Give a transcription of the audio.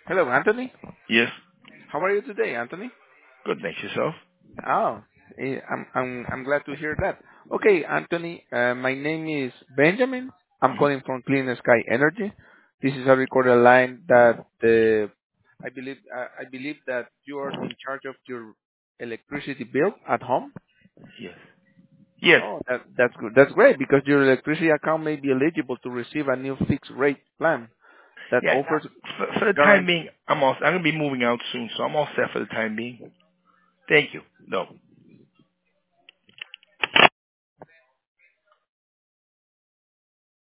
Hello, Anthony. Yes. How are you today, Anthony? Good. Thanks yourself. Oh, I'm glad to hear that. Okay, Anthony. My name is Benjamin. I'm Hmm. calling from Clean Sky Energy. This is a recorded line that I believe that you are in charge of your electricity bill at home. Yes. Yes. Oh, that's good. That's great because your electricity account may be eligible to receive a new fixed rate plan that Yeah. offers For the time guarantee. being, I'm gonna be moving out soon, so I'm all set for the time being. Thank you. No.